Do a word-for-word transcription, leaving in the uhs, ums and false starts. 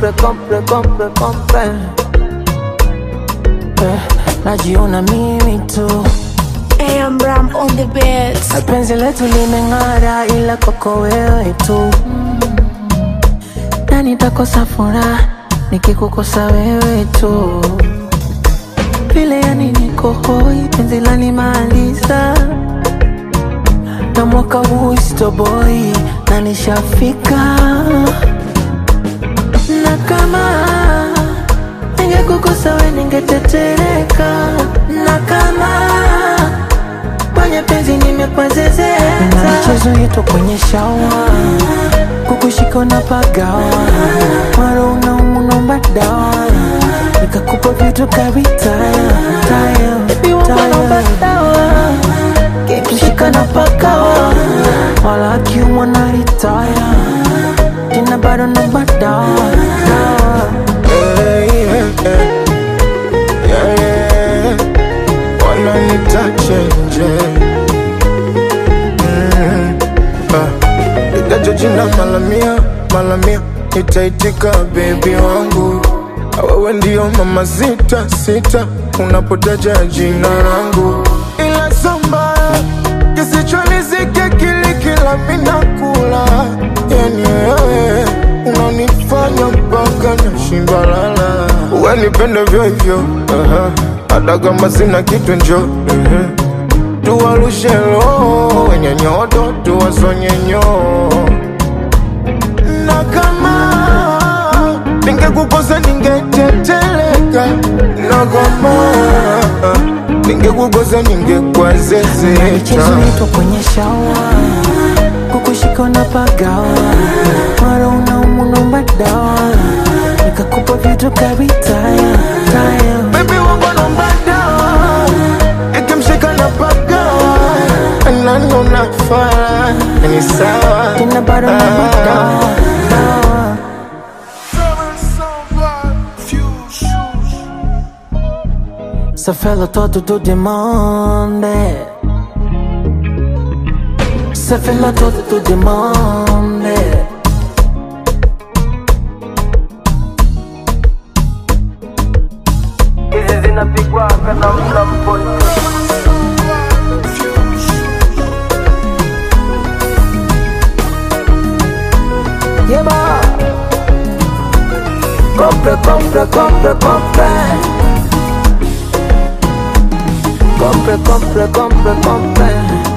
compre, compre, compre, compre. Eh, najiona mimi tu. Hey, I'm Bram on the beats. Penzi letu limeng'ara ila kwako wewe tu. Na nitakosa furaha nikikukosa wewe tu. Vile yani niko hoi, penzi lanimaliza. Na mwaka huu sitoboi, na nishafika. Na kama ningekukosa wewe ningetetereka. Na kama kwenye penzi nimepazezeka. Na michezo yetu kwenye shawa, kukushika na pagawa. Maro unaumu nomba dawa, nikakupa vitu kabitaya. Baby wangu nomba dawa, kukushika na pagawa. Wala kiumwa na ritaya, jina bado nomba dawa. Hey, hey, hey. Yeah, yeah. Wala nitachenje. Mm. Ah. Itajo jina malamia, malamia. Itaitika baby wangu. Wewe ndio mama sita, sita. Unapotaja jina langu. Ila samba kisichonizike kili kila minakula. Yani wewe unanifanya mpaka nashinda lala. Uwe nipende vyo hivyo, uh-huh. Hata kama sina kitu njo, uh-huh. Tuwarushe roho, wenye nyoto, tuwasonye nyo. Na kama ningekukosa ningeteteleka. Na kama ningekukosa ningekwazezeka. Michezo yetu kwenye shawa, kukushika na pagawa. Mara unaumu nomba dawa, nikakupa vitu kabitaya. Baby wangu nomba dawa, ikimshika na pagawa. Nani unafaa, ni sawa. Jina bado nomba dawa, dawa. Ça fait le temps de tout demander. Ça fait le temps de tout demander. Hizi zinapigwa kana mlambo. Yeba. Compre, compre, compre, compre. Compre, compre, compre, compre.